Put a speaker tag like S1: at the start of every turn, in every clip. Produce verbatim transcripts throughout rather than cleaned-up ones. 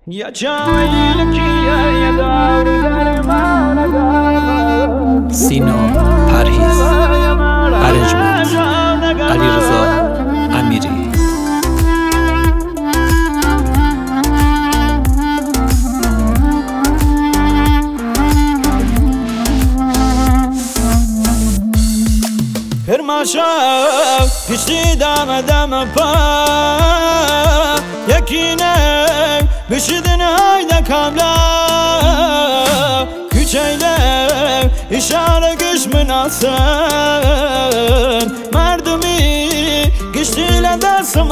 S1: يا جايلك يا دار درمان
S2: سینا پرهیز ارنجمند علیرضا امیری.
S1: Kırmaşam geçti dama dama pa Yakine bişidin hayda kamla Küçeyle işare güç münasın Merdumi geçtiyle dersim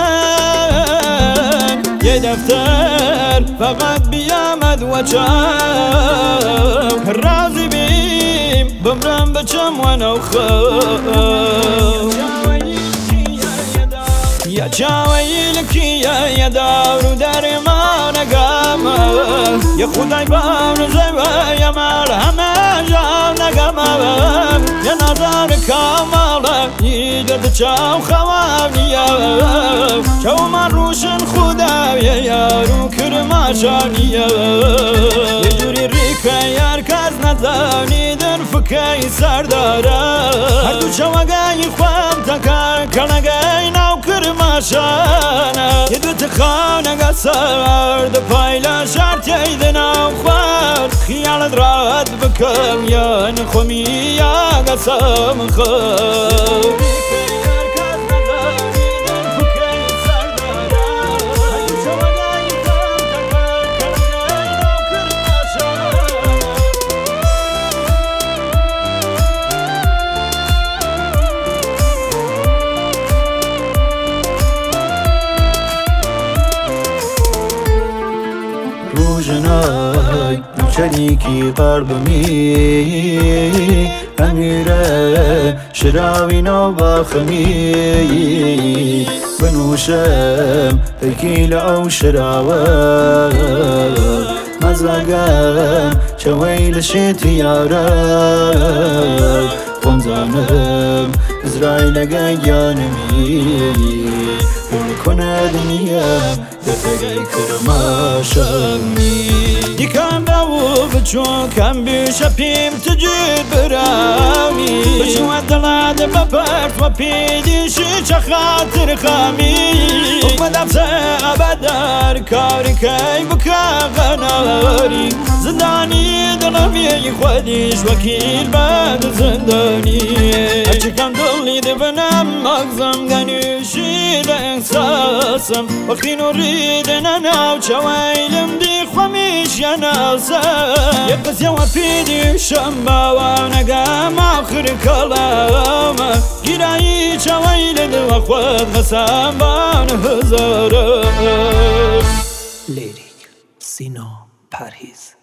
S1: asın Ye defter fakat biyamed veçam Razı bim bımrım bıçım ve navkhım Ya çavaylik ya davru dermana gama Ya khuday bavru zeva ya marhama javna gama Ya nazar kamala yigat çav khawaniya Çav maruşun khuda ya yaru kırmaşaniya Ya juri rika yar kaz nazanidir fıkay sardara Her du çavagay khwam takar kanagay nav kırmaşana Ya du tıkhana gasar da paylaşar teydin avkhar Khiyalat rahat bıkım yan khumi ya gasam kham
S3: روزنای شریکی قلبمی امیره شراوی نو باخمی بنوشم تکیل او شراوه مزاقم شویل شتیاره قمزانم ازرائیل گیانمی کنه دنیا دفری کرماشمی
S1: Dikan bavu bıçu kan bir şapim tücür brami Bıçu adalade babart ve pidişi çakatır khami Ukmadamsa abadar karikay bukağanari Zindani dalamiye khwadiş vakil bad zindani Açıkan doliydi benim mağzam ganişi de ihsasım Vakti nuridin anav çavaylim di خمیش یا نازه یه قصه و پیدی شنبه و نگم آخر کلام گیرایی چویل دو خود قسم بان هزاره
S2: لیریک سینا پرهیز.